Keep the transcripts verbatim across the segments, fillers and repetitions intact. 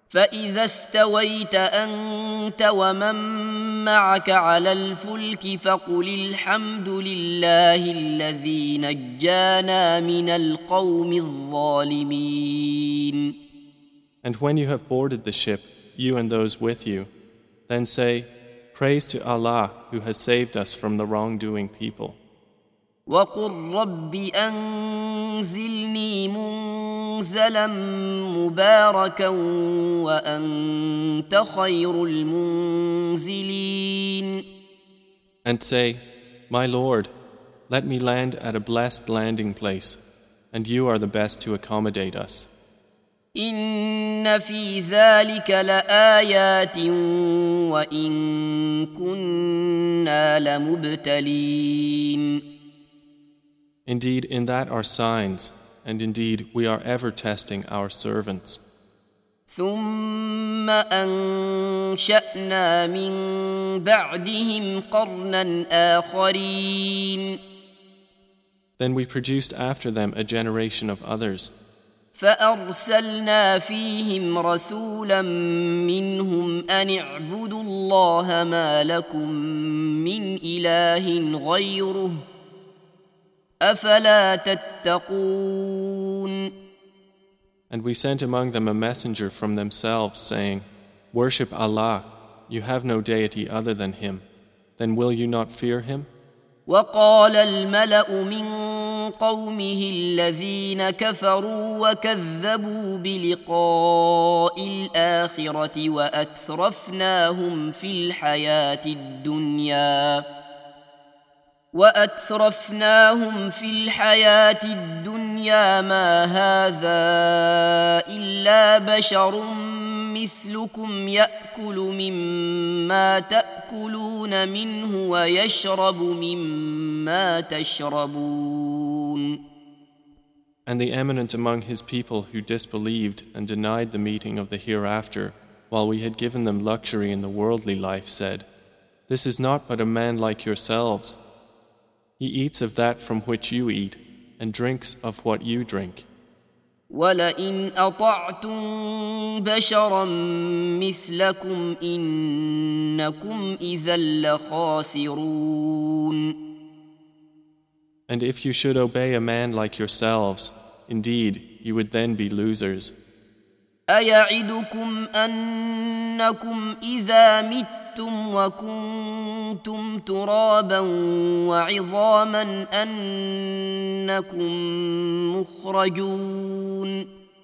فإذا استويت أنت ومن معك على الفلك فقل الحمد لله الذي نجانا من القوم الظالمين. And when you have boarded the ship, you and those with you, then say, Praise to Allah who has saved us from the wrongdoing people. وقل رب أنزلني منزلا مباركا وأنت خير المنزلين. And say, My Lord, let me land at a blessed landing place, and you are the best to accommodate us. إن في ذلك لآيات وإن كنا لمبتلين. Indeed, in that are signs, and indeed we are ever testing our servants. ثم أنشأنا من بعدهم قرنا آخرين. Then we produced after them a generation of others. فأرسلنا فيهم رسولا منهم أن اعبدوا الله ما لكم من إله غيره أفلا تتقون. And we sent among them a messenger from themselves, saying, Worship Allah, you have no deity other than Him. Then will you not fear Him? وقال الملأ من قومه الذين كفروا وكذبوا بلقاء الآخرة وأترفناهم في الحياة الدنيا وأترفناهم في الحياة الدنيا ما هذا إلا بشر مثلكم يأكل مما تأكلون منه ويشرب مما تشربون. And the eminent among his people who disbelieved and denied the meeting of the hereafter, while we had given them luxury in the worldly life, said, This is not but a man like yourselves. He eats of that from which you eat, and drinks of what you drink. وَلَئِنْ أَطَعْتُمْ بَشَرًا مِثْلَكُمْ إِنَّكُمْ إِذًا لَخَاسِرُونَ. And if you should obey a man like yourselves, indeed, you would then be losers. أَيَعِدُكُمْ أَنَّكُمْ إِذَا مِتُّمْ وَكُنْتُمْ تُرَابًا وَعِظَامًا أَنَّكُمْ مُخْرَجُونَ.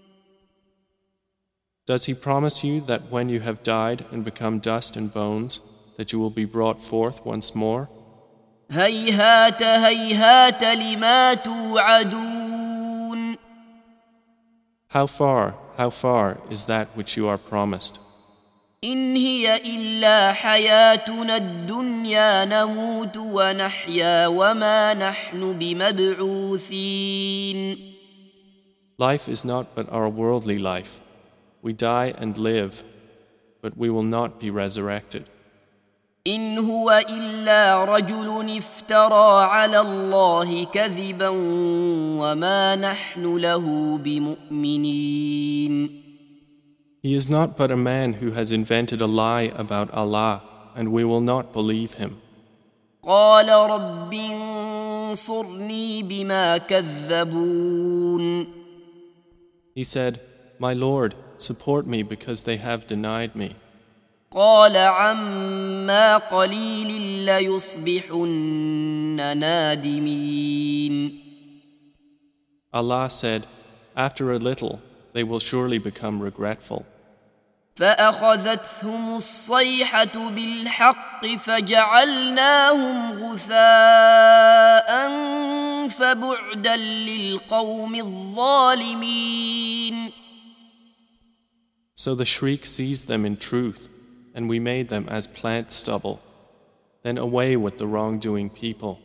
Does he promise you that when you have died and become dust and bones, that you will be brought forth once more? هَيْهَاتَ هَيْهَاتَ لِمَا تُوعَدُونَ. How far, how far is that which you are promised? إن هي إلا حياتنا الدنيا نموت ونحيا وما نحن بمبعوثين. Life is not but our worldly life. We die and live, but we will not be resurrected. إن هو إلا رجل افترى على الله كذبا وما نحن له بمؤمنين. He is not but a man who has invented a lie about Allah, and we will not believe him. قال رب انصرني بما كذبون. He said, My Lord, support me because they have denied me. قال عما قليل ليصبحن نادمين. Allah said, After a little, they will surely become regretful. فأخذتهم الصيحة بالحق فجعلناهم غثاء فبعدا للقوم الظالمين. So the shriek seized them in truth, and we made them as plant stubble. Then away with the wrongdoing people.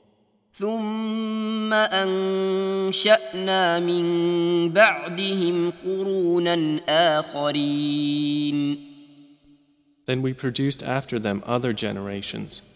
ثم أنشأنا من بعدهم قرونا آخرين. Then we produced after them other generations.